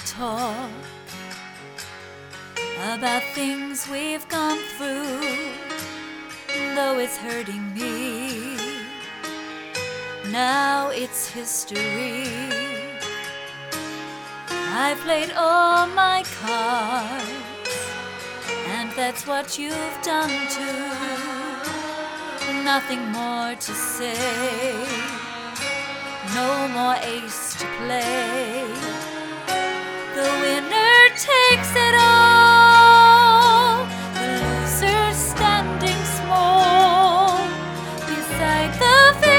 talk about things we've gone through, though it's hurting me. Now it's history. I played all my cards, and that's what you've done too. Nothing more to say, no more ace to play. The winner takes it all, the loser standing small beside the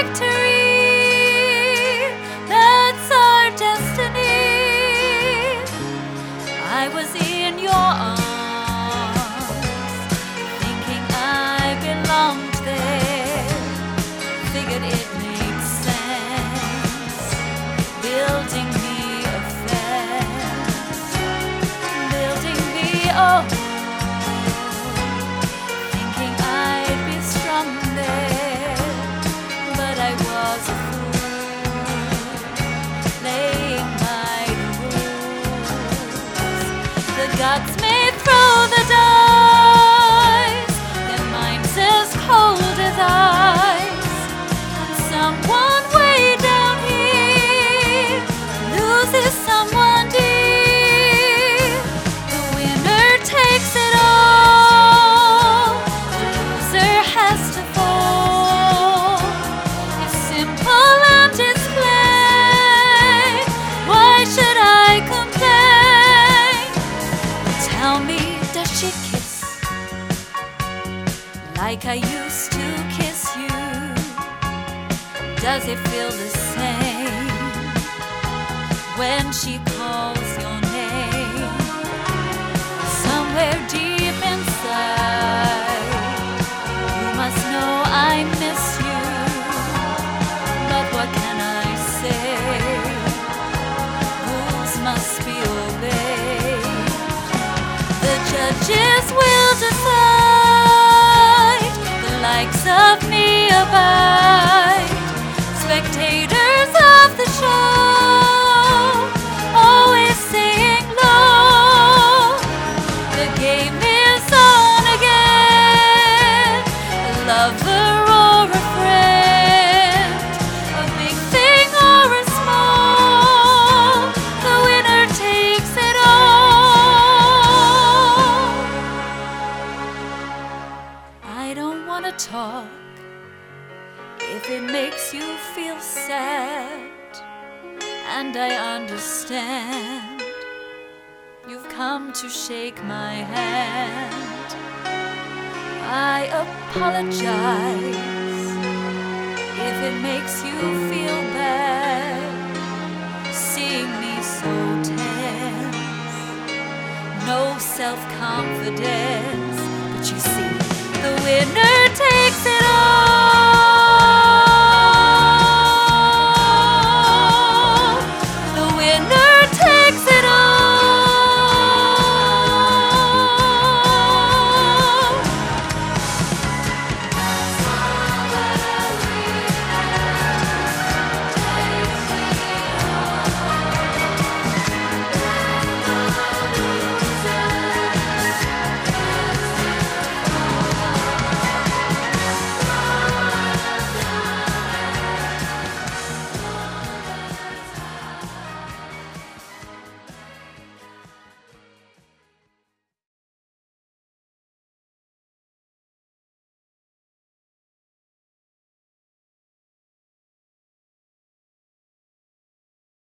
victory. That's our destiny. I was in your arms, thinking I belonged there. Figured it made sense, building me a fence, building me thinking I'd be strong there, but I was a fool, playing by the rules. The gods may throw the dice, their minds as cold as ice, and someone way down here loses someone dear. The winner takes it all, the loser has to fall. It's simple and it's plain, why should I complain? Tell me, does she kiss like I used to kiss you? Does it feel the same when she calls your name? Somewhere deep inside, you must know I miss you. But what can I say? Rules must be obeyed. The judges will decide, the likes of me abide. Spectators of the show, always saying low. The game is on again, a lover or a friend, a big thing or a small, the winner takes it all. I don't want to talk if it makes you feel sad, and I understand. You've come to shake my hand. I apologize if it makes you feel bad, seeing me so tense, no self-confidence. But you see, the winner